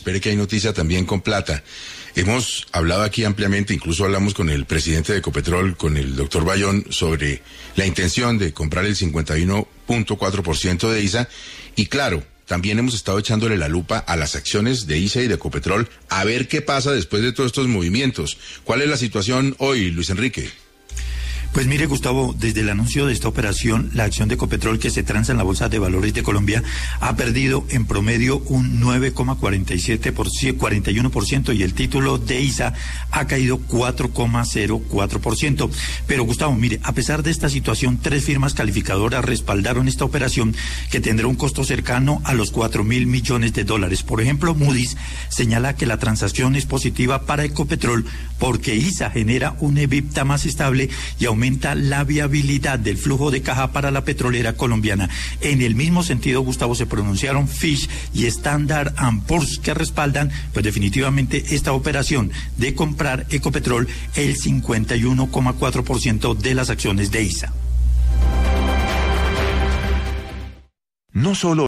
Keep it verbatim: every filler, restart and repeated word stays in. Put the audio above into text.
espere que hay noticia también con plata. Hemos hablado aquí ampliamente, incluso hablamos con el presidente de Ecopetrol, con el doctor Bayón, sobre la intención de comprar el cincuenta y uno punto cuatro por ciento de I S A. Y claro, también hemos estado echándole la lupa a las acciones de I S A y de Ecopetrol a ver qué pasa después de todos estos movimientos. ¿Cuál es la situación hoy, Luis Enrique? Pues mire, Gustavo, desde el anuncio de esta operación, la acción de Ecopetrol que se transa en la Bolsa de Valores de Colombia ha perdido en promedio un nueve coma cuarenta y siete por ciento, cuarenta y uno por ciento, y el título de I S A ha caído cuatro coma cero cuatro por ciento. Pero Gustavo, mire, a pesar de esta situación, tres firmas calificadoras respaldaron esta operación que tendrá un costo cercano a los cuatro mil millones de dólares. Por ejemplo, Moody's señala que la transacción es positiva para Ecopetrol porque I S A genera un EBITDA más estable y aumenta la viabilidad del flujo de caja para la petrolera colombiana. En el mismo sentido, Gustavo, se pronunciaron Fitch y Standard and Poor's, que respaldan pues definitivamente esta operación de comprar Ecopetrol el cincuenta y uno coma cuatro por ciento de las acciones de I S A. No solo